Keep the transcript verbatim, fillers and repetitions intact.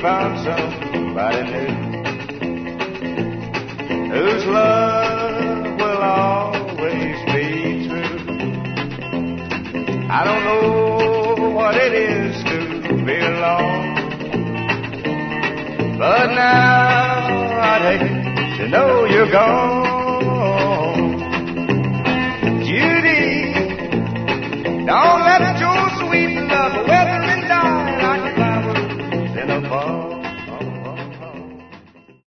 found somebody new whose love will always be true. I don't know what it is to be alone, but now I'd hate to know you're gone.